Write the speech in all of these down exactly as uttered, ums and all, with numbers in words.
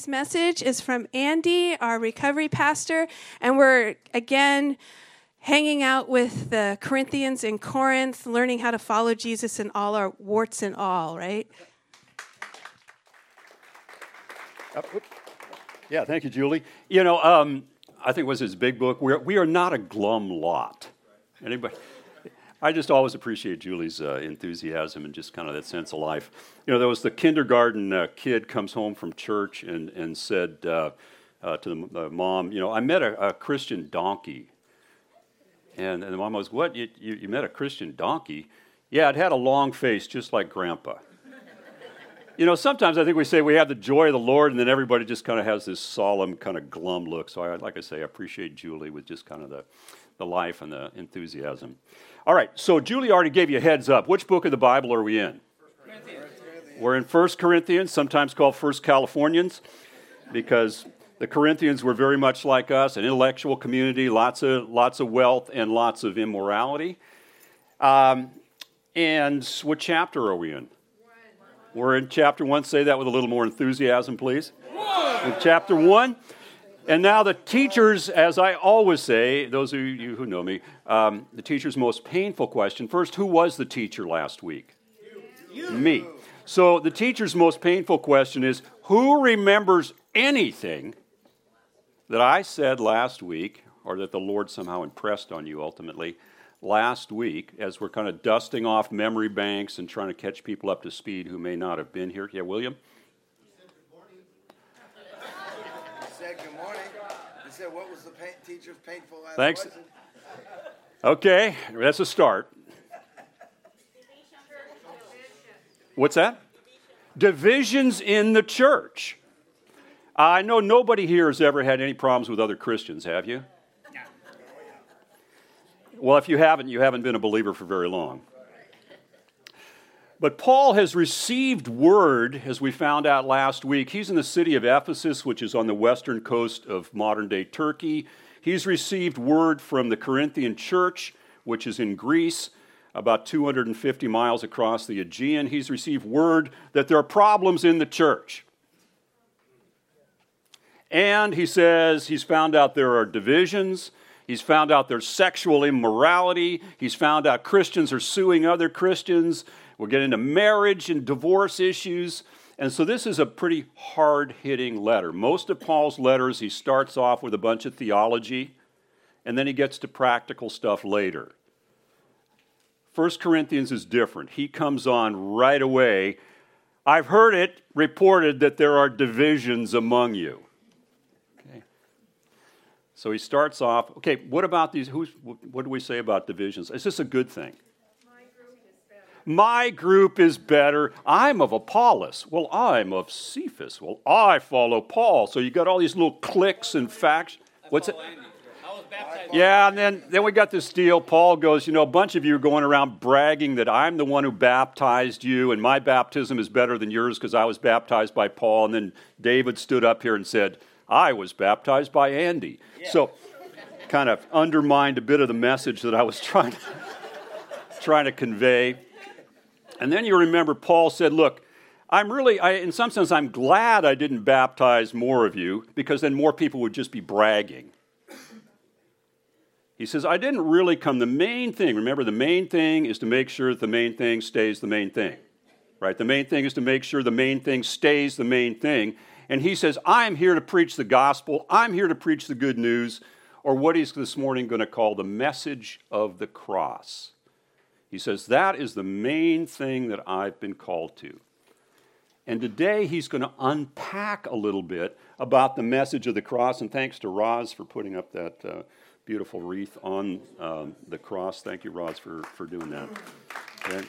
Tonight's message is from Andy, our recovery pastor, and we're again hanging out with the Corinthians in Corinth, learning how to follow Jesus in all our warts and all, right? Yeah, thank you, Julie. You know, um, I think it was his big book. We're, we are not a glum lot. Anybody? I just always appreciate Julie's uh, enthusiasm and just kind of that sense of life. You know, there was the kindergarten uh, kid comes home from church and, and said uh, uh, to the uh, mom, you know, I met a, a Christian donkey. And, and the mom goes, what, you, you, you met a Christian donkey? Yeah, it had a long face just like Grandpa. You know, sometimes I think we say we have the joy of the Lord, and then everybody just kind of has this solemn, kind of glum look. So, I, like I say, I appreciate Julie with just kind of the, the life and the enthusiasm. All right, so Julie already gave you a heads up. Which book of the Bible are we in? Corinthians. We're in First Corinthians, sometimes called First Californians, because the Corinthians were very much like us, an intellectual community, lots of lots of wealth and lots of immorality. Um, and what chapter are we in? We're in chapter one. Say that with a little more enthusiasm, please. One. In chapter one. And now the teachers, as I always say, those of you who know me, um, the teacher's most painful question. First, who was the teacher last week? You. Me. So the teacher's most painful question is, who remembers anything that I said last week, or that the Lord somehow impressed on you ultimately, last week, as we're kind of dusting off memory banks and trying to catch people up to speed who may not have been here? Yeah, William? He said good morning. He said, what was the pain, teacher's painful last Thanks. question? Okay, that's a start. What's that? Divisions in the church. I know nobody here has ever had any problems with other Christians, have you? Well, if you haven't, you haven't been a believer for very long. But Paul has received word, as we found out last week. He's in the city of Ephesus, which is on the western coast of modern-day Turkey. He's received word from the Corinthian church, which is in Greece, about two hundred fifty miles across the Aegean. He's received word that there are problems in the church. And he says he's found out there are divisions. He's found out there's sexual immorality. He's found out Christians are suing other Christians. We're getting into marriage and divorce issues. And so this is a pretty hard-hitting letter. Most of Paul's letters, he starts off with a bunch of theology, and then he gets to practical stuff later. First Corinthians is different. He comes on right away. I've heard it reported that there are divisions among you. So he starts off, okay, what about these, who's, what do we say about divisions? Is this a good thing? My group is better. My group is better. I'm of Apollos. Well, I'm of Cephas. Well, I follow Paul. So you got all these little cliques and factions. What's it? I was baptized. Yeah, and then, then we got this deal. Paul goes, you know, a bunch of you are going around bragging that I'm the one who baptized you, and my baptism is better than yours because I was baptized by Paul. And then David stood up here and said, I was baptized by Andy. Yeah. So kind of undermined a bit of the message that I was trying to, trying to convey. And then you remember Paul said, look, I'm really, I, in some sense, I'm glad I didn't baptize more of you because then more people would just be bragging. He says, I didn't really come. The main thing, remember, the main thing is to make sure that the main thing stays the main thing. Right? The main thing is to make sure the main thing stays the main thing. And he says, I'm here to preach the gospel. I'm here to preach the good news, or what he's this morning going to call the message of the cross. He says, that is the main thing that I've been called to. And today he's going to unpack a little bit about the message of the cross. And thanks to Roz for putting up that uh, beautiful wreath on um, the cross. Thank you, Roz, for, for doing that. Okay.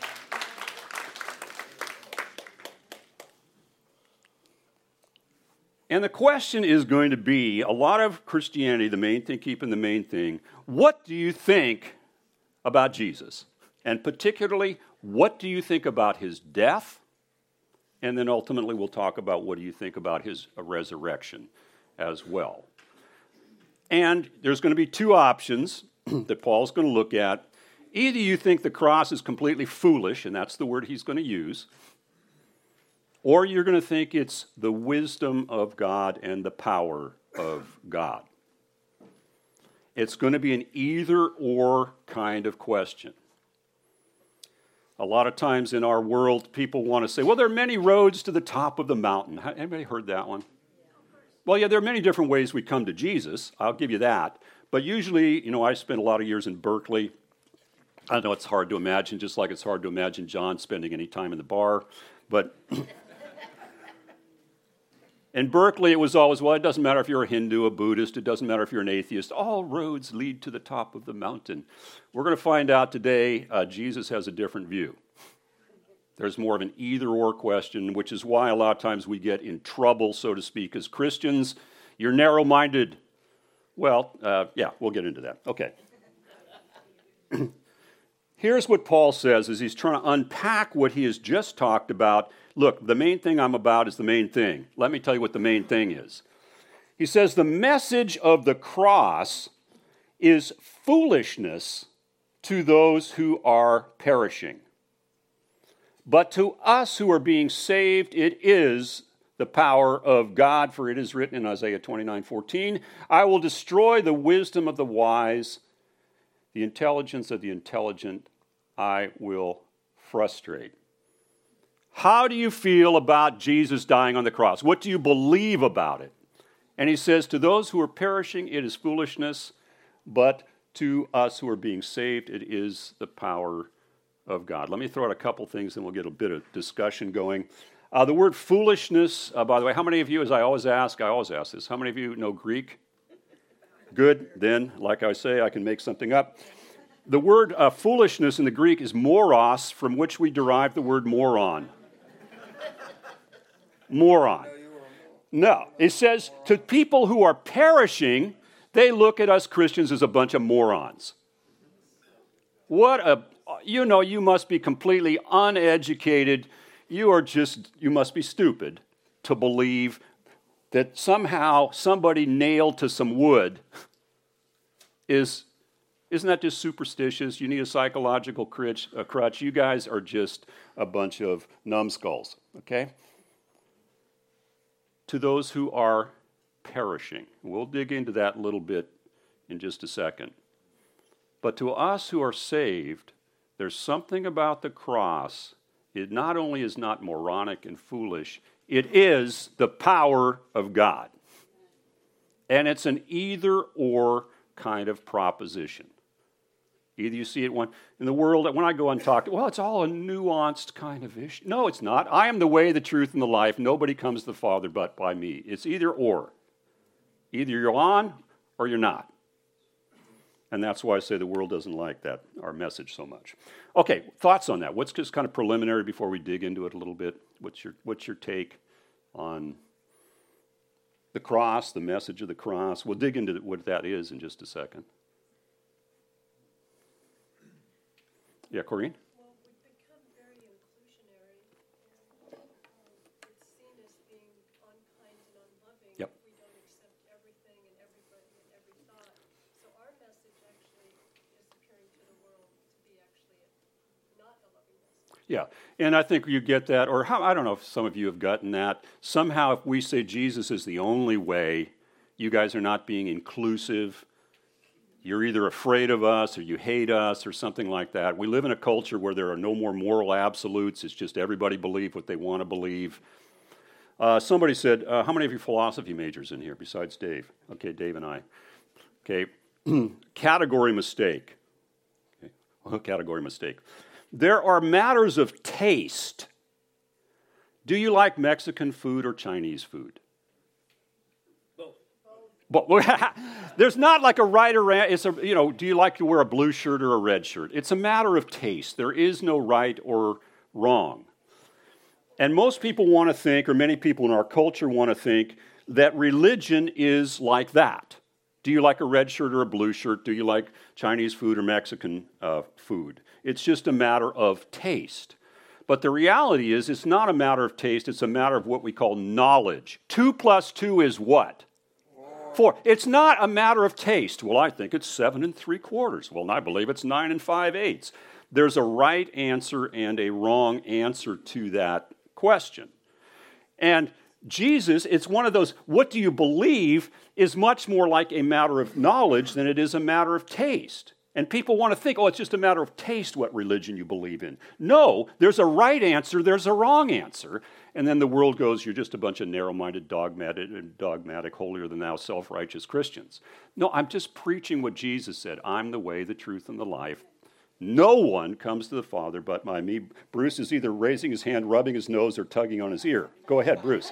And the question is going to be, a lot of Christianity, the main thing, keeping the main thing, what do you think about Jesus? And particularly, what do you think about his death? And then ultimately we'll talk about what do you think about his resurrection as well. And there's going to be two options that Paul's going to look at. Either you think the cross is completely foolish, and that's the word he's going to use, or you're going to think it's the wisdom of God and the power of God. It's going to be an either-or kind of question. A lot of times in our world, people want to say, well, there are many roads to the top of the mountain. Anybody heard that one? Well, yeah, there are many different ways we come to Jesus. I'll give you that. But usually, you know, I spent a lot of years in Berkeley. I know it's hard to imagine, just like it's hard to imagine John spending any time in the bar. But in Berkeley, it was always, well, it doesn't matter if you're a Hindu, a Buddhist, it doesn't matter if you're an atheist. All roads lead to the top of the mountain. We're going to find out today uh, Jesus has a different view. There's more of an either-or question, which is why a lot of times we get in trouble, so to speak, as Christians. You're narrow-minded. Well, uh, yeah, we'll get into that. Okay. Here's what Paul says as he's trying to unpack what he has just talked about. Look, the main thing I'm about is the main thing. Let me tell you what the main thing is. He says the message of the cross is foolishness to those who are perishing. But to us who are being saved, it is the power of God, for it is written in Isaiah twenty-nine fourteen, I will destroy the wisdom of the wise, the intelligence of the intelligent I will frustrate. How do you feel about Jesus dying on the cross? What do you believe about it? And he says, to those who are perishing, it is foolishness, but to us who are being saved, it is the power of God. Let me throw out a couple things, and we'll get a bit of discussion going. Uh, the word foolishness, uh, by the way, how many of you, as I always ask, I always ask this, how many of you know Greek? Good. Then, like I say, I can make something up. The word uh, foolishness in the Greek is moros, from which we derive the word moron. Moron. No. It says, to people who are perishing, they look at us Christians as a bunch of morons. What a, you know, you must be completely uneducated. You are just, you must be stupid to believe that somehow somebody nailed to some wood is, isn't that just superstitious? You need a psychological crutch. A crutch. You guys are just a bunch of numbskulls, okay? To those who are perishing. We'll dig into that a little bit in just a second. But to us who are saved, there's something about the cross. It not only is not moronic and foolish, it is the power of God. And it's an either-or kind of proposition. Either you see it one in the world, when I go and talk, well, it's all a nuanced kind of issue. No, it's not. I am the way, the truth, and the life. Nobody comes to the Father but by me. It's either or. Either you're on or you're not. And that's why I say the world doesn't like that, our message so much. Okay, thoughts on that? What's just kind of preliminary before we dig into it a little bit? What's your, what's your take on the cross, the message of the cross? We'll dig into what that is in just a second. Yeah, Corinne? Well, we've become very inclusionary, and um, it's seen as being unkind and unloving Yep. if we don't accept everything and everybody and every thought. So our message actually is appearing to the world to be actually not a loving message. Yeah, and I think you get that, or how, I don't know if some of you have gotten that. Somehow if we say Jesus is the only way, you guys are not being inclusive. You're either afraid of us or you hate us or something like that. We live in a culture where there are no more moral absolutes. It's just everybody believe what they want to believe. Uh, somebody said, uh, how many of you philosophy majors in here besides Dave? Okay, Dave and I. Okay, category mistake. Okay. Well, category mistake. There are matters of taste. Do you like Mexican food or Chinese food? But there's not like a right or wrong. It's a, you know, do you like to wear a blue shirt or a red shirt? It's a matter of taste. There is no right or wrong. And most people want to think, or many people in our culture want to think, that religion is like that. Do you like a red shirt or a blue shirt? Do you like Chinese food or Mexican uh, food? It's just a matter of taste. But the reality is, it's not a matter of taste. It's a matter of what we call knowledge. Two plus two is what? Four. It's not a matter of taste. Well, I think it's seven and three quarters. Well, I believe it's nine and five eighths. There's a right answer and a wrong answer to that question. And Jesus, it's one of those, what do you believe, is much more like a matter of knowledge than it is a matter of taste. And people want to think, oh, it's just a matter of taste what religion you believe in. No, there's a right answer, there's a wrong answer. And then the world goes, you're just a bunch of narrow-minded, dogmatic, dogmatic holier-than-thou, self-righteous Christians. No, I'm just preaching what Jesus said. I'm the way, the truth, and the life. No one comes to the Father but by me. Bruce is either raising his hand, rubbing his nose, or tugging on his ear. Go ahead, Bruce.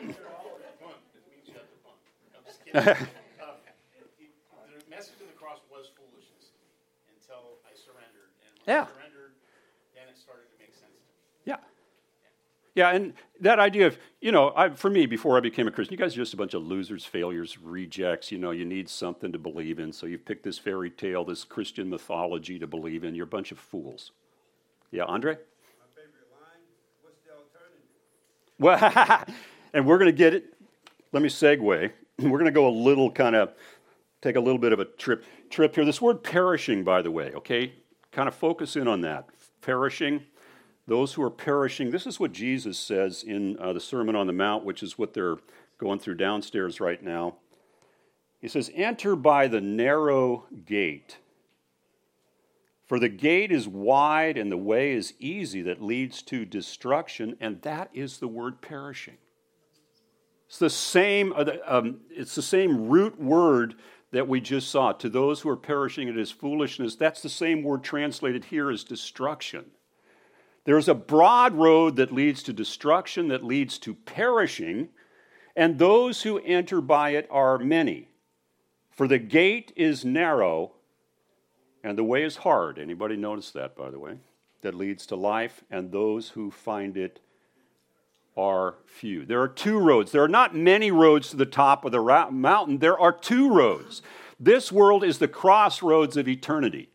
The message of the cross was foolishness until I surrendered. And when Yeah. I surrendered, then it started to make sense to me. Yeah. Yeah, and that idea of, you know, I, for me, before I became a Christian, you guys are just a bunch of losers, failures, rejects. You know, you need something to believe in, so you've picked this fairy tale, this Christian mythology to believe in. You're a bunch of fools. Yeah, Andre? My favorite line, what's the alternative? Well, and we're going to get it. Let me segue. We're going to go a little kind of, take a little bit of a trip trip here. This word perishing, by the way, okay? Kind of focus in on that. Perishing, those who are perishing. This is what Jesus says in uh, the Sermon on the Mount, which is what they're going through downstairs right now. He says, enter by the narrow gate. For the gate is wide and the way is easy that leads to destruction, and that is the word perishing. It's the same. Um, it's the same root word that we just saw. To those who are perishing, it is foolishness. That's the same word translated here as destruction. There's a broad road that leads to destruction, that leads to perishing, and those who enter by it are many. For the gate is narrow, and the way is hard. Anybody notice that, by the way? That leads to life, and those who find it are few. There are two roads. There are not many roads to the top of the ra- mountain. There are two roads. This world is the crossroads of eternity.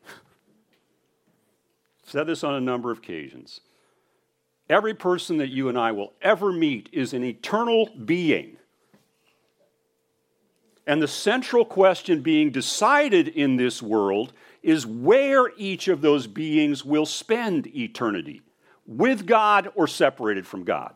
I've said this on a number of occasions. Every person that you and I will ever meet is an eternal being. And the central question being decided in this world is where each of those beings will spend eternity, with God or separated from God.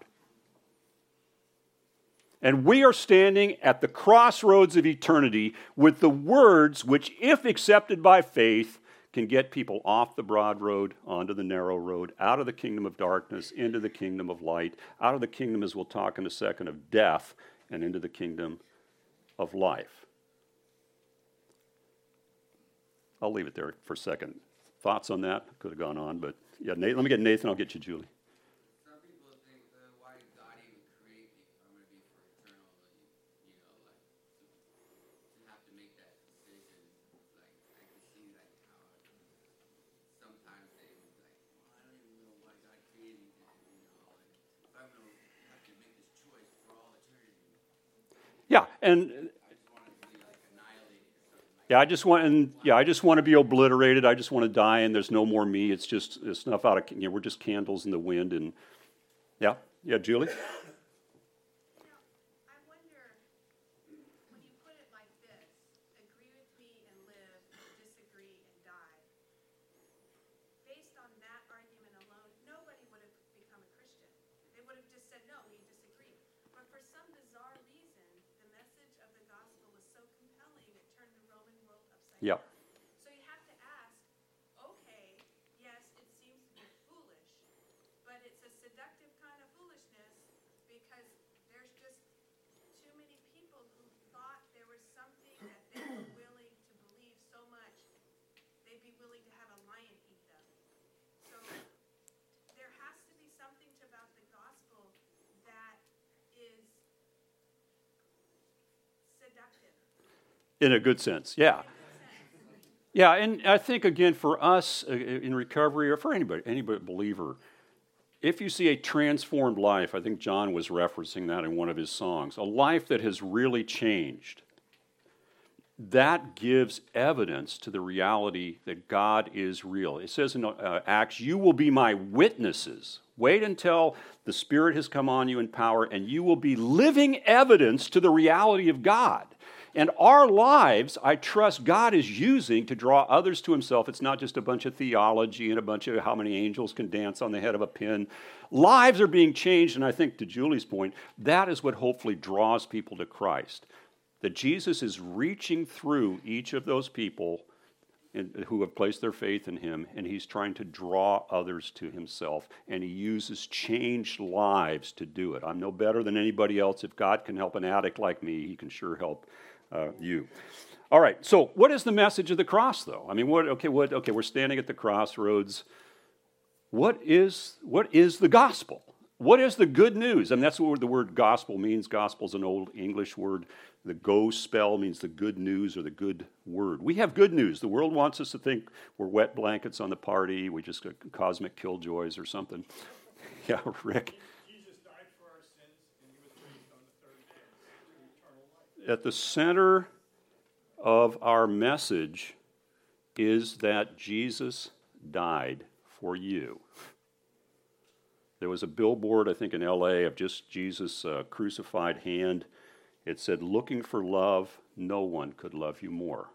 And we are standing at the crossroads of eternity with the words which, if accepted by faith, can get people off the broad road, onto the narrow road, out of the kingdom of darkness, into the kingdom of light, out of the kingdom, as we'll talk in a second, of death, and into the kingdom of life. I'll leave it there for a second. Thoughts on that? Could have gone on, but yeah, Nathan, let me get Nathan, I'll get you, Julie. Some people think, uh, why did God even create me? I'm going to be for eternal, you know, like, to have to make that decision. Like, I can see, like, how sometimes they was like, well, I don't even know why God created me then, you know, like, if I'm going to have to make this choice for all eternity. Yeah, and I just want to be, like, annihilated or something like yeah, I just want, and yeah, I just want to be obliterated. I just want to die, and there's no more me. It's just it's enough out of, you know, we're just candles in the wind, and yeah, yeah, Julie. Now, I wonder, when you put it like this, agree with me and live, disagree and die. Based on that argument alone, nobody would have become a Christian. They would have just said, no, we disagree. But for some bizarre reason, the message of the gospel was so compelling, it turned the Roman world upside Yeah. down. So you have to ask, okay, yes, it seems to be foolish, but it's a seductive kind of foolishness because there's just too many people who thought there was something that they were willing to believe so much they'd be willing to have a lion eat them. So there has to be something about the gospel that is seductive. In a good sense, yeah. Yeah, and I think, again, for us uh, in recovery, or for anybody, anybody believer, if you see a transformed life, I think John was referencing that in one of his songs, a life that has really changed, that gives evidence to the reality that God is real. It says in uh, Acts, you will be my witnesses. Wait until the Spirit has come on you in power, and you will be living evidence to the reality of God. And our lives, I trust God is using to draw others to himself. It's not just a bunch of theology and a bunch of how many angels can dance on the head of a pin. Lives are being changed, and I think to Julie's point, that is what hopefully draws people to Christ. That Jesus is reaching through each of those people who have placed their faith in him, and he's trying to draw others to himself, and he uses changed lives to do it. I'm no better than anybody else. If God can help an addict like me, he can sure help uh, you. All right, so what is the message of the cross, though? I mean, what? Okay, what? Okay, we're standing at the crossroads. What is what is the gospel? What is the good news? I mean, that's what the word gospel means. Gospel is an old English word. The go spell means the good news or the good word. We have good news. The world wants us to think we're wet blankets on the party. We just got cosmic killjoys or something. Yeah, Rick. Jesus died for our sins, and he was raised on the third day to eternal life. At the center of our message is that Jesus died for you. There was a billboard, I think, in L A of just Jesus' uh, crucified hand. It said, "Looking for love, no one could love you more."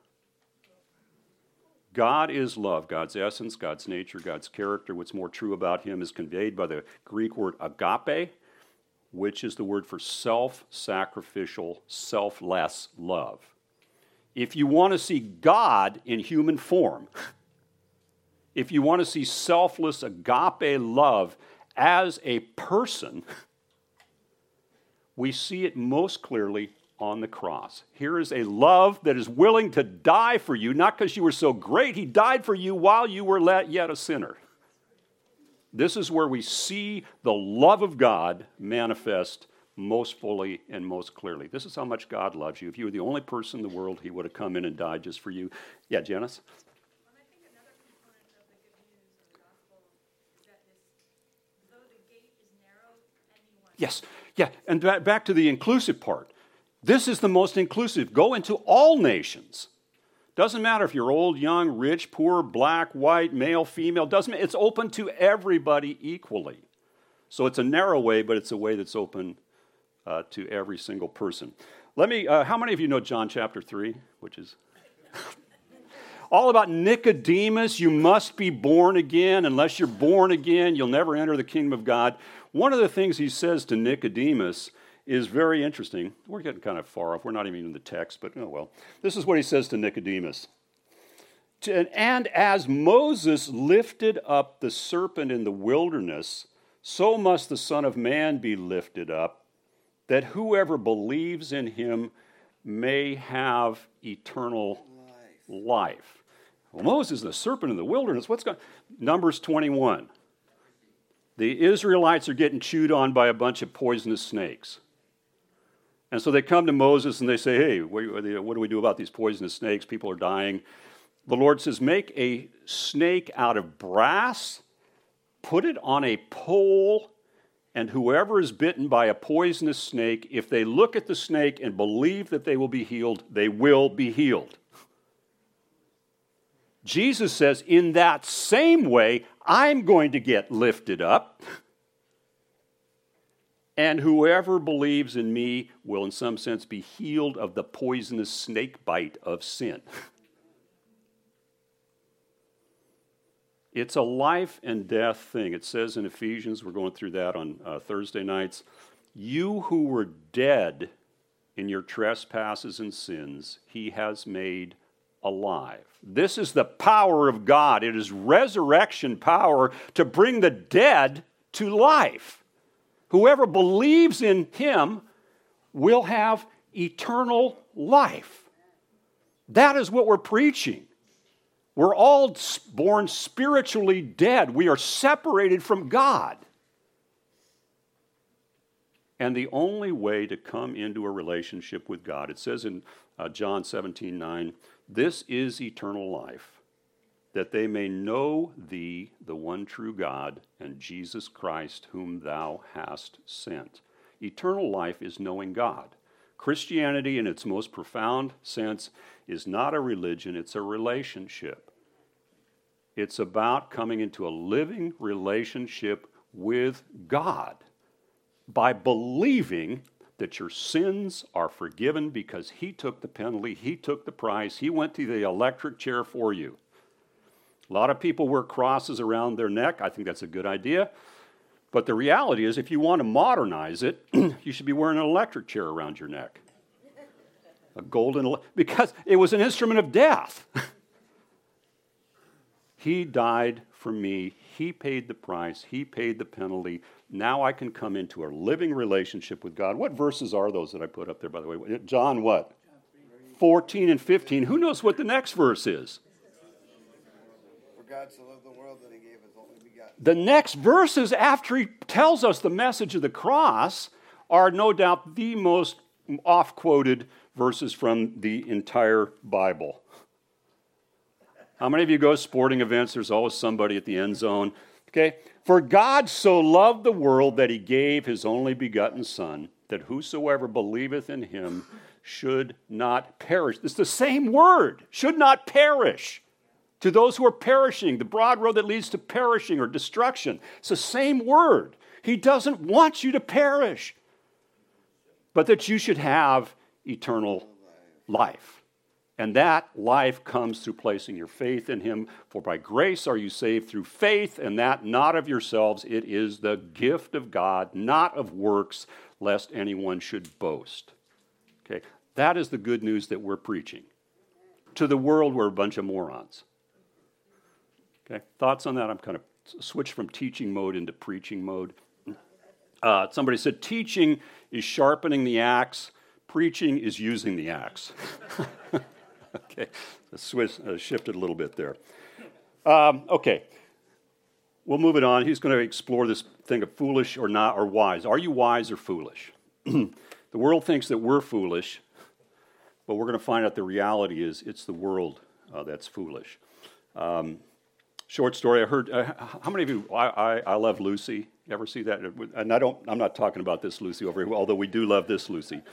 God is love. God's essence, God's nature, God's character. What's more true about him is conveyed by the Greek word agape, which is the word for self-sacrificial, selfless love. If you want to see God in human form, if you want to see selfless agape love as a person, we see it most clearly on the cross. Here is a love that is willing to die for you, not because you were so great. He died for you while you were yet a sinner. This is where we see the love of God manifest most fully and most clearly. This is how much God loves you. If you were the only person in the world, he would have come in and died just for you. Yeah, Janice? Well, I think another component of the good news of the gospel is that this, though the gate is narrow, anyone. Yes, yeah, and ba- back to the inclusive part. This is the most inclusive. Go into all nations. Doesn't matter if you're old, young, rich, poor, black, white, male, female. Doesn't matter. It's open to everybody equally. So it's a narrow way, but it's a way that's open uh, to every single person. Let me. Uh, how many of you know John chapter three, which is all about Nicodemus? You must be born again. Unless you're born again, you'll never enter the kingdom of God. One of the things he says to Nicodemus is very interesting. We're getting kind of far off. We're not even in the text, but oh well. This is what he says to Nicodemus. And as Moses lifted up the serpent in the wilderness, so must the Son of Man be lifted up, that whoever believes in him may have eternal life. life. Well, Moses, the serpent in the wilderness, what's going on? Numbers twenty-one. The Israelites are getting chewed on by a bunch of poisonous snakes. And so they come to Moses and they say, hey, what do we do about these poisonous snakes? People are dying. The Lord says, make a snake out of brass, put it on a pole, and whoever is bitten by a poisonous snake, if they look at the snake and believe that they will be healed, they will be healed. Jesus says, in that same way, I'm going to get lifted up, and whoever believes in me will in some sense be healed of the poisonous snake bite of sin. It's a life and death thing. It says in Ephesians, we're going through that on uh, Thursday nights, you who were dead in your trespasses and sins, he has made alive. This is the power of God. It is resurrection power to bring the dead to life. Whoever believes in him will have eternal life. That is what we're preaching. We're all born spiritually dead. We are separated from God. And the only way to come into a relationship with God, it says in uh, John seventeen nine, this is eternal life, that they may know thee, the one true God, and Jesus Christ, whom thou hast sent. Eternal life is knowing God. Christianity, in its most profound sense, is not a religion, it's a relationship. It's about coming into a living relationship with God by believing that your sins are forgiven because he took the penalty, he took the price, he went to the electric chair for you. A lot of people wear crosses around their neck. I think that's a good idea. But the reality is, if you want to modernize it, you should be wearing an electric chair around your neck. A golden, because it was an instrument of death. He died for me. He paid the price. He paid the penalty. Now I can come into a living relationship with God. What verses are those that I put up there, by the way? John what? fourteen and fifteen. Who knows what the next verse is? For God so loved the world that he gave his only begotten. The next verses after he tells us the message of the cross are no doubt the most oft-quoted verses from the entire Bible. How many of you go to sporting events? There's always somebody at the end zone. Okay? For God so loved the world that he gave his only begotten Son, that whosoever believeth in him should not perish. It's the same word, should not perish. To those who are perishing, the broad road that leads to perishing or destruction. It's the same word. He doesn't want you to perish, but that you should have eternal life. And that life comes through placing your faith in him. For by grace are you saved through faith, and that not of yourselves. It is the gift of God, not of works, lest anyone should boast. Okay, that is the good news that we're preaching. To the world, we're a bunch of morons. Okay, thoughts on that? I'm kind of switched from teaching mode into preaching mode. Uh, somebody said teaching is sharpening the axe. Preaching is using the axe. Okay, so switch, uh, shifted a little bit there. Um, okay, we'll move it on. He's going to explore this thing of foolish or not, or wise. Are you wise or foolish? The world thinks that we're foolish, but we're going to find out the reality is it's the world uh, that's foolish. Um, short story. I heard. Uh, how many of you? I, I I Love Lucy. You ever see that? And I don't. I'm not talking about this Lucy over here, although we do love this Lucy.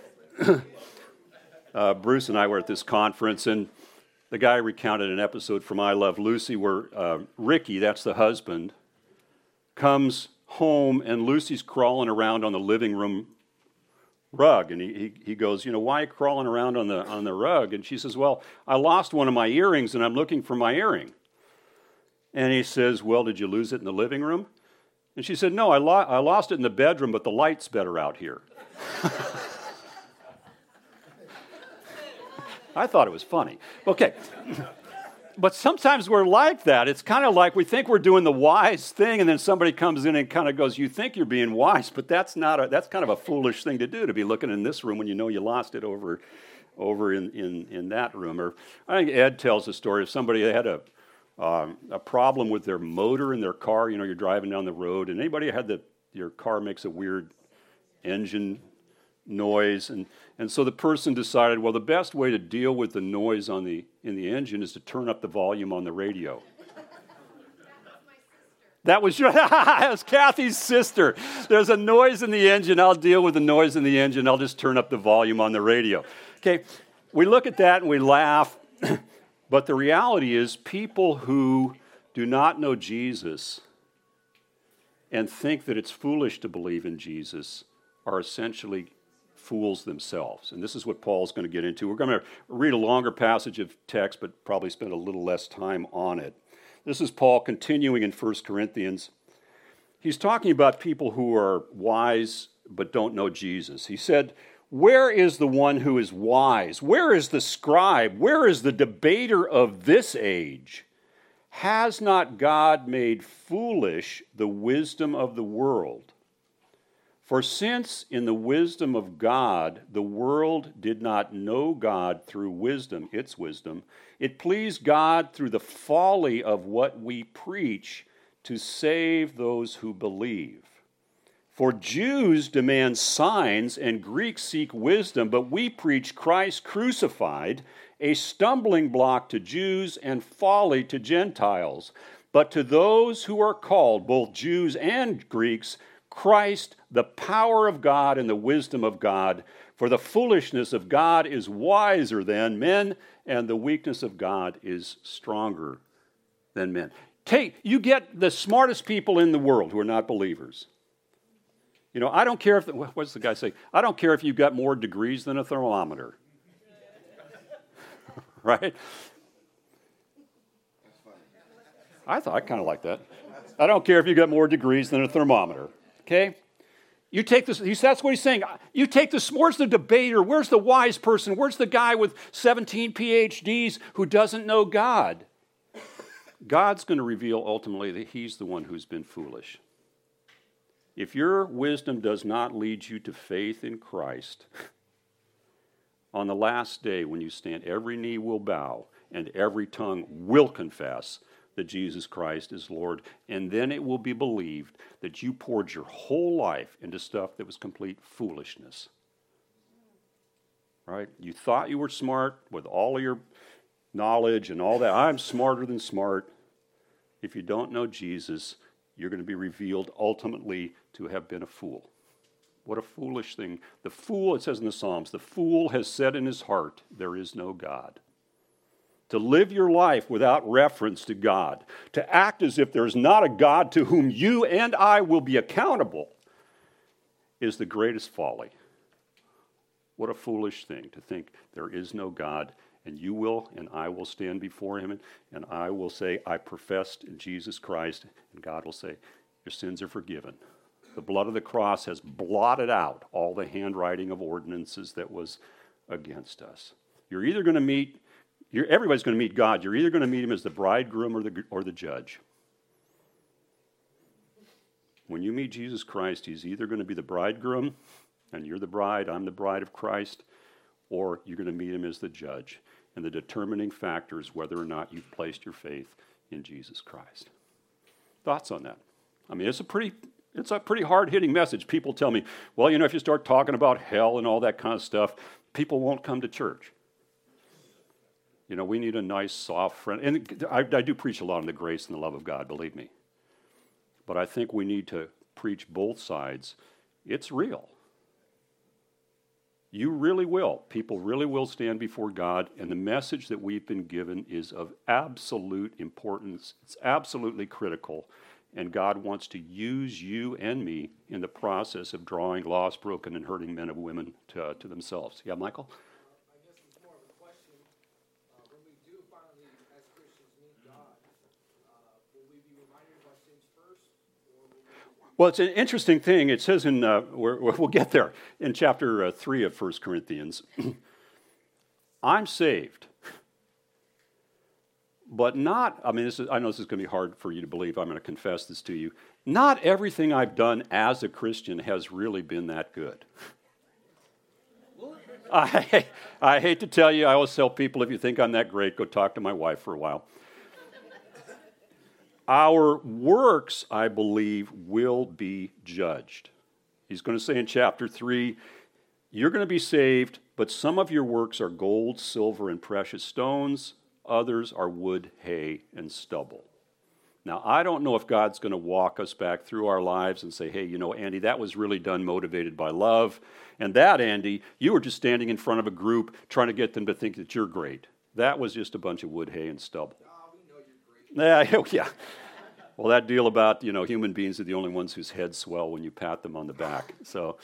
Uh, Bruce and I were at this conference, and the guy recounted an episode from I Love Lucy where uh, Ricky, that's the husband, comes home, and Lucy's crawling around on the living room rug, and he, he, he goes, you know, why are you crawling around on the, on the rug? And she says, well, I lost one of my earrings, and I'm looking for my earring. And he says, well, did you lose it in the living room? And she said, no, I, lo- I lost it in the bedroom, but the light's better out here. I thought it was funny. Okay. But sometimes we're like that. It's kind of like we think we're doing the wise thing, and then somebody comes in and kind of goes, you think you're being wise, but that's not a, that's kind of a foolish thing to do, to be looking in this room when you know you lost it over over in, in, in that room. Or I think Ed tells a story of somebody that had a um, a problem with their motor in their car. You know, you're driving down the road, and anybody had the your car makes a weird engine noise, and and so the person decided, well, the best way to deal with the noise on the in the engine is to turn up the volume on the radio. That was your, that was Kathy's sister. There's a noise in the engine. I'll deal with the noise in the engine. I'll just turn up the volume on the radio. Okay, we look at that and we laugh, but the reality is people who do not know Jesus and think that it's foolish to believe in Jesus are essentially fools themselves. And this is what Paul's going to get into. We're going to read a longer passage of text, but probably spend a little less time on it. This is Paul continuing in First Corinthians. He's talking about people who are wise but don't know Jesus. He said, where is the one who is wise? Where is the scribe? Where is the debater of this age? Has not God made foolish the wisdom of the world? For since in the wisdom of God, the world did not know God through wisdom, its wisdom, it pleased God through the folly of what we preach to save those who believe. For Jews demand signs and Greeks seek wisdom, but we preach Christ crucified, a stumbling block to Jews and folly to Gentiles. But to those who are called, both Jews and Greeks, Christ, the power of God and the wisdom of God. For the foolishness of God is wiser than men, and the weakness of God is stronger than men. Take, you get the smartest people in the world who are not believers. You know, I don't care if, what does the guy say? I don't care if you've got more degrees than a thermometer. Right? I thought I kind of like that. I don't care if you got more degrees than a thermometer. Okay? You take this, that's what he's saying. You take this, where's the debater? Where's the wise person? Where's the guy with seventeen P H Ds who doesn't know God? God's going to reveal ultimately that he's the one who's been foolish. If your wisdom does not lead you to faith in Christ, on the last day when you stand, every knee will bow and every tongue will confess that Jesus Christ is Lord, and then it will be believed that you poured your whole life into stuff that was complete foolishness. Right? You thought you were smart with all of your knowledge and all that. I'm smarter than smart. If you don't know Jesus, you're going to be revealed ultimately to have been a fool. What a foolish thing. The fool, it says in the Psalms, the fool has said in his heart, there is no God. To live your life without reference to God, to act as if there's not a God to whom you and I will be accountable, is the greatest folly. What a foolish thing to think there is no God, and you will and I will stand before him, and I will say, I professed in Jesus Christ, and God will say, your sins are forgiven. The blood of the cross has blotted out all the handwriting of ordinances that was against us. You're either going to meet You're, everybody's going to meet God. You're either going to meet him as the bridegroom or the, or the judge. When you meet Jesus Christ, he's either going to be the bridegroom, and you're the bride, I'm the bride of Christ, or you're going to meet him as the judge. And the determining factor is whether or not you've placed your faith in Jesus Christ. Thoughts on that? I mean, it's a pretty, it's a pretty hard-hitting message. People tell me, well, you know, if you start talking about hell and all that kind of stuff, people won't come to church. You know, we need a nice, soft friend. And I, I do preach a lot on the grace and the love of God, believe me. But I think we need to preach both sides. It's real. You really will. People really will stand before God, and the message that we've been given is of absolute importance. It's absolutely critical, and God wants to use you and me in the process of drawing lost, broken, and hurting men and women to, to themselves. Yeah, Michael? Well, it's an interesting thing. It says in, uh, we're, we'll get there, in chapter uh, three of First Corinthians, I'm saved, but not, I mean, this is, I know this is going to be hard for you to believe. I'm going to confess this to you. Not everything I've done as a Christian has really been that good. I, I hate to tell you, I always tell people, if you think I'm that great, go talk to my wife for a while. Our works, I believe, will be judged. He's going to say in chapter three, you're going to be saved, but some of your works are gold, silver, and precious stones. Others are wood, hay, and stubble. Now, I don't know if God's going to walk us back through our lives and say, hey, you know, Andy, that was really done motivated by love. And that, Andy, you were just standing in front of a group trying to get them to think that you're great. That was just a bunch of wood, hay, and stubble. Yeah, yeah. Well, that deal about, you know, human beings are the only ones whose heads swell when you pat them on the back. So,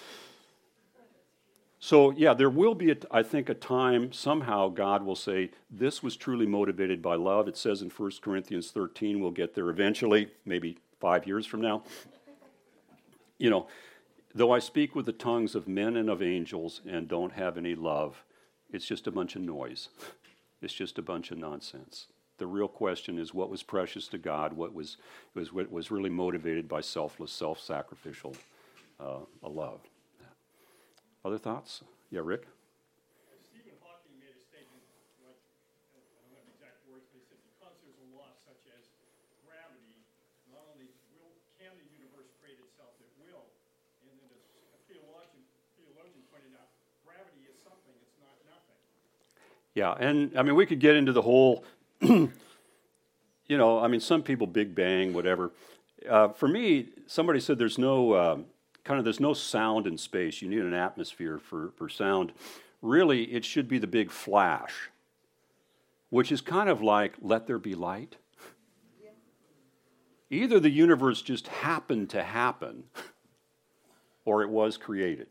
so yeah, there will be, a, I think, a time somehow God will say, this was truly motivated by love. It says in First Corinthians thirteen, we'll get there eventually, maybe five years from now. You know, though I speak with the tongues of men and of angels and don't have any love, it's just a bunch of noise. It's just a bunch of nonsense. The real question is what was precious to God, what was was what was really motivated by selfless, self-sacrificial uh, love. Other thoughts? Yeah, Rick? Stephen Hawking made a statement, like, I don't have exact words, but he said because there's a law such as gravity, not only will can the universe create itself, it will. And then a theologian, theologian pointed out, gravity is something, it's not nothing. Yeah, and I mean, we could get into the whole... you know, I mean, some people Big Bang, whatever. Uh, for me, somebody said there's no um, kind of there's no sound in space. You need an atmosphere for, for sound. Really, it should be the big flash, which is kind of like let there be light. Either the universe just happened to happen, or it was created.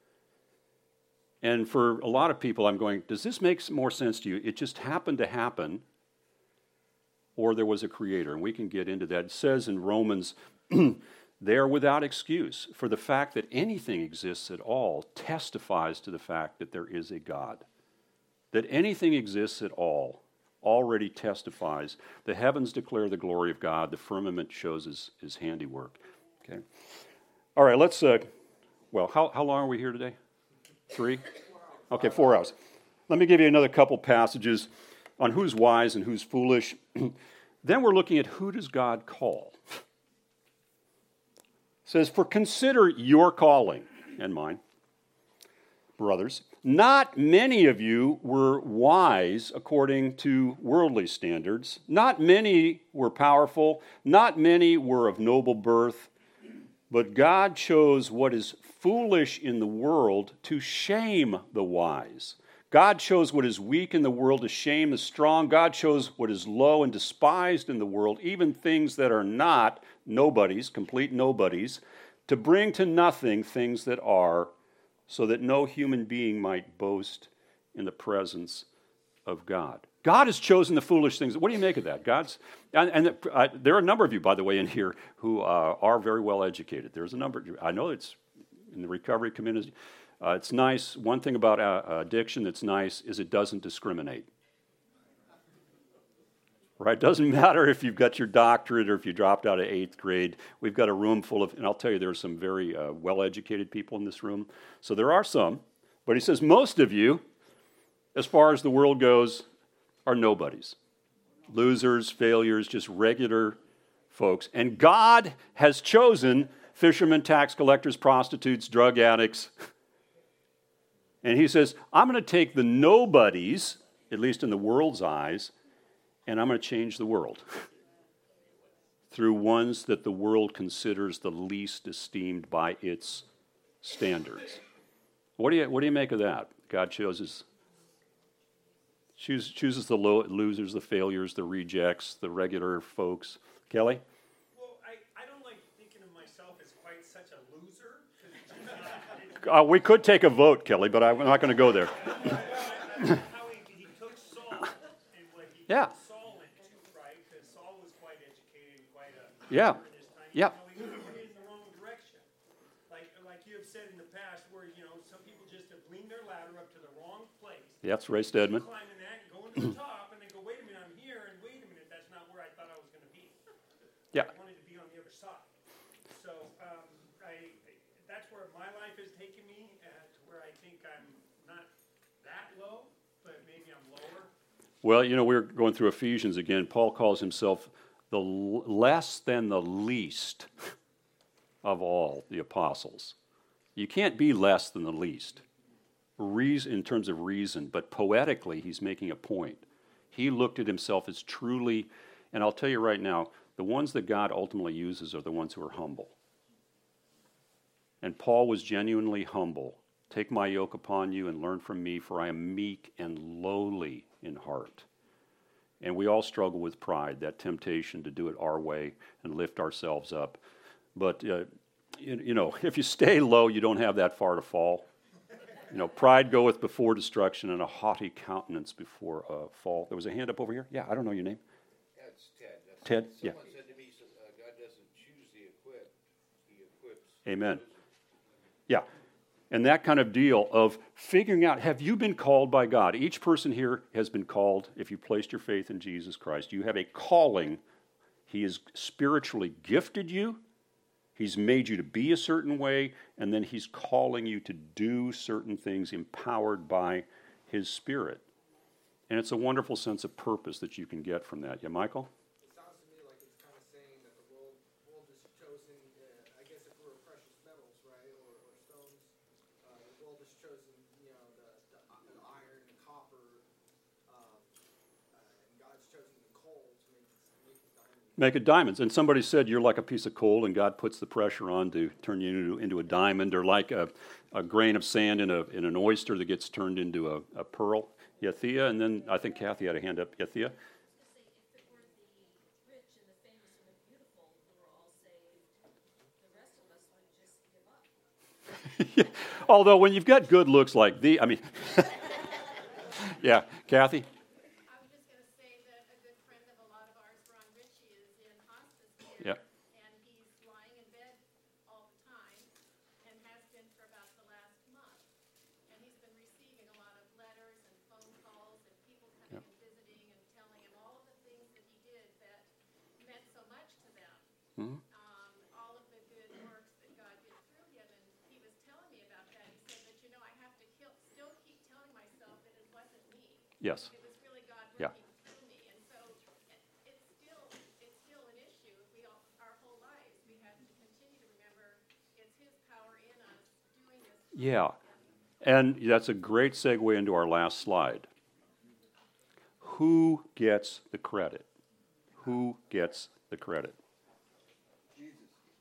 And for a lot of people, I'm going, does this make more sense to you? It just happened to happen, or there was a creator. And we can get into that. It says in Romans, they are without excuse, for the fact that anything exists at all testifies to the fact that there is a God. That anything exists at all already testifies. The heavens declare the glory of God. The firmament shows his, his handiwork. Okay. All right, let's, uh, well, how, how long are we here today? Three? Okay, four hours. Let me give you another couple passages on who's wise and who's foolish. Then we're looking at who does God call. It says, for consider your calling and mine, brothers. Not many of you were wise according to worldly standards. Not many were powerful. Not many were of noble birth. But God chose what is foolish in the world to shame the wise. God chose what is weak in the world to shame the strong. God chose what is low and despised in the world, even things that are not nobodies, complete nobodies, to bring to nothing things that are, so that no human being might boast in the presence of God. God has chosen the foolish things. What do you make of that? God's, and, and uh, there are a number of you, by the way, in here who uh, are very well educated. There's a number. I know it's in the recovery community. Uh, it's nice. One thing about uh, addiction that's nice is it doesn't discriminate. Right? Doesn't matter if you've got your doctorate or if you dropped out of eighth grade. We've got a room full of, and I'll tell you, there are some very uh, well-educated people in this room. So there are some, but he says most of you, as far as the world goes, are nobodies. Losers, failures, just regular folks. And God has chosen fishermen, tax collectors, prostitutes, drug addicts. And he says, I'm going to take the nobodies, at least in the world's eyes, and I'm going to change the world through ones that the world considers the least esteemed by its standards. What do you, what do you make of that? God chooses, choose, chooses the low, losers, the failures, the rejects, the regular folks. Kelly? Well, I, I don't like thinking of myself as quite such a loser. 'cause Uh, we could take a vote, Kelly, but I'm not going to go there. how he, he took Saul and what he Yeah. put Saul into, right? Because Saul was quite educated, quite a Yeah. in his time. Yeah. How he went in the wrong direction. Like like you have said in the past, where you know some people just have leaned their ladder up to the wrong place. That's Ray Stedman. Climbing that, going to the top, and then go, wait a minute, I'm here, and wait a minute, that's not where I thought I was going to be. Yeah. I wanted to be on the other side. So um, I, that's where my life has taken me, uh, to where I think I'm not that low, but maybe I'm lower. Well, you know, we're going through Ephesians again. Paul calls himself the l- less than the least of all the apostles. You can't be less than the least reason, in terms of reason, but poetically he's making a point. He looked at himself as truly, and I'll tell you right now, the ones that God ultimately uses are the ones who are humble. And Paul was genuinely humble. Take my yoke upon you and learn from me, for I am meek and lowly in heart. And we all struggle with pride, that temptation to do it our way and lift ourselves up. But, uh, you, you know, if you stay low, you don't have that far to fall. You know, pride goeth before destruction and a haughty countenance before a fall. There was a hand up over here. Yeah, I don't know your name. Yeah, it's Ted. That's Ted? Someone Yeah. said to me, uh, God doesn't choose the equipped, he equips. Amen. Yeah. And that kind of deal of figuring out, have you been called by God? Each person here has been called. If you placed your faith in Jesus Christ, you have a calling. He has spiritually gifted you. He's made you to be a certain way, and then he's calling you to do certain things empowered by his Spirit. And it's a wonderful sense of purpose that you can get from that. Yeah, Michael? It sounds to me like it's kind of saying that the world, world is chosen, uh, I guess if we were precious metals, right, or, or stones, uh, the world has chosen, you know, the, the, the iron and copper, um, uh, and God's chosen the coal to make it, make it diamond. Make it diamonds. And somebody said you're like a piece of coal and God puts the pressure on to turn you into, into a diamond, or like a, a grain of sand in, a, in an oyster that gets turned into a, a pearl. Yeah, Thea, and then I think Kathy had a hand up. Yeah, Thea? I was going to say, if it were the rich and the famous and the beautiful who were all saved, the rest of us would just give up. Although when you've got good looks like the, I mean, yeah, Kathy? I was just going to say that a good friend of a lot of ours, Ron Ritchie, is in hospice Yeah. care, and he's lying in bed all the time, and has been for about the last month. And he's been receiving a lot of letters and phone calls and people coming Yep. and visiting and telling him all of the things that he did that meant so much to them. Mhm. Um, all of the good works that God did through him, and he was telling me about that. He said, but you know, I have to kill, still keep telling myself that it wasn't me. Yes. It was really God Yeah. working through me, and so it, it's still it's still an issue. If we all, our whole lives, we have to continue to remember it's His power in us doing this. Yeah. And that's a great segue into our last slide. Who gets the credit? Who gets the credit? Jesus.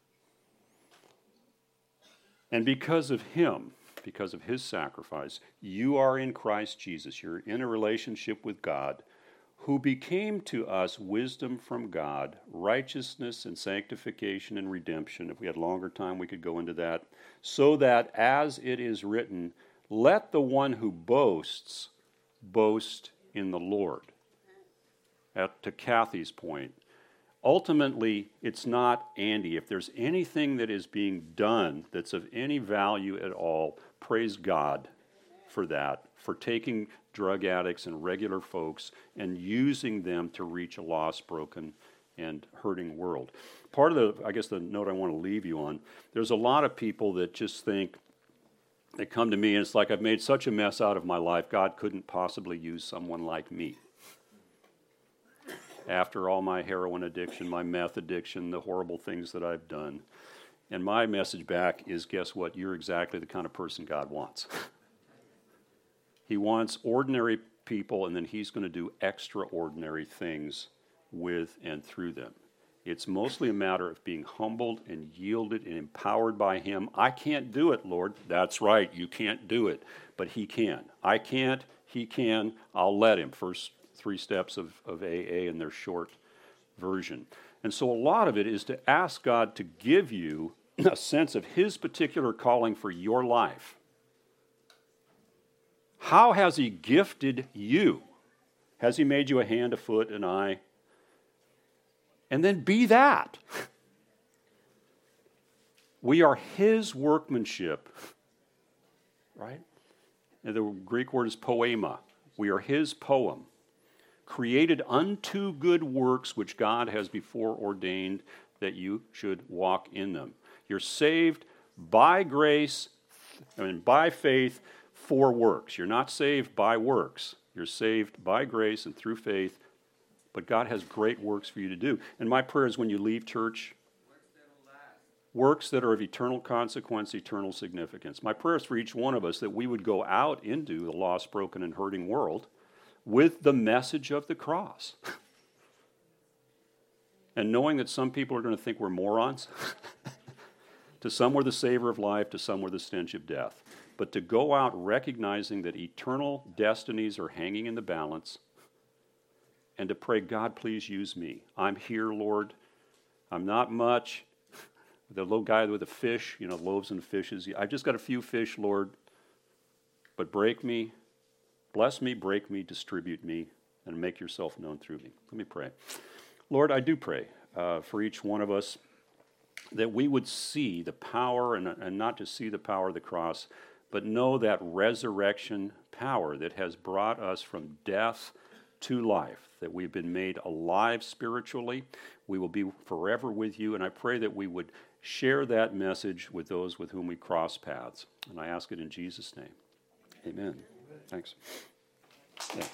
And because of him, because of his sacrifice, you are in Christ Jesus. You're in a relationship with God, who became to us wisdom from God, righteousness and sanctification and redemption. If we had longer time, we could go into that. So that, as it is written, let the one who boasts boast in the Lord. At, to Kathy's point, ultimately, it's not Andy. If there's anything that is being done that's of any value at all, praise God for that, for taking drug addicts and regular folks and using them to reach a lost, broken, and hurting world. Part of the, I guess the note I want to leave you on, there's a lot of people that just think, they come to me and it's like, I've made such a mess out of my life, God couldn't possibly use someone like me. After all my heroin addiction, my meth addiction, the horrible things that I've done. And my message back is, guess what? You're exactly the kind of person God wants. He wants ordinary people, and then he's going to do extraordinary things with and through them. It's mostly a matter of being humbled and yielded and empowered by him. I can't do it, Lord. That's right, you can't do it, but he can. I can't, he can, I'll let him. First three steps of, of A A in their short version. And so a lot of it is to ask God to give you a sense of his particular calling for your life. How has he gifted you? Has he made you a hand, a foot, an eye? And then be that. We are his workmanship, right? And the Greek word is poema. We are his poem, created unto good works which God has before ordained that you should walk in them. You're saved by grace, I mean by faith, for works. You're not saved by works. You're saved by grace and through faith, but God has great works for you to do. And my prayer is when you leave church, works that are of eternal consequence, eternal significance. My prayer is for each one of us that we would go out into the lost, broken, and hurting world with the message of the cross. And knowing that some people are going to think we're morons. To some we're the savor of life, to some we're the stench of death. But to go out recognizing that eternal destinies are hanging in the balance, and to pray, God, please use me. I'm here, Lord. I'm not much. The little guy with the fish, you know, loaves and fishes. I've just got a few fish, Lord. But break me, bless me, break me, distribute me, and make yourself known through me. Let me pray. Lord, I do pray uh, for each one of us that we would see the power, and, and not just see the power of the cross, but know that resurrection power that has brought us from death to life, that we've been made alive spiritually. We will be forever with you, and I pray that we would share that message with those with whom we cross paths. And I ask it in Jesus' name. Amen. Thanks. Yeah.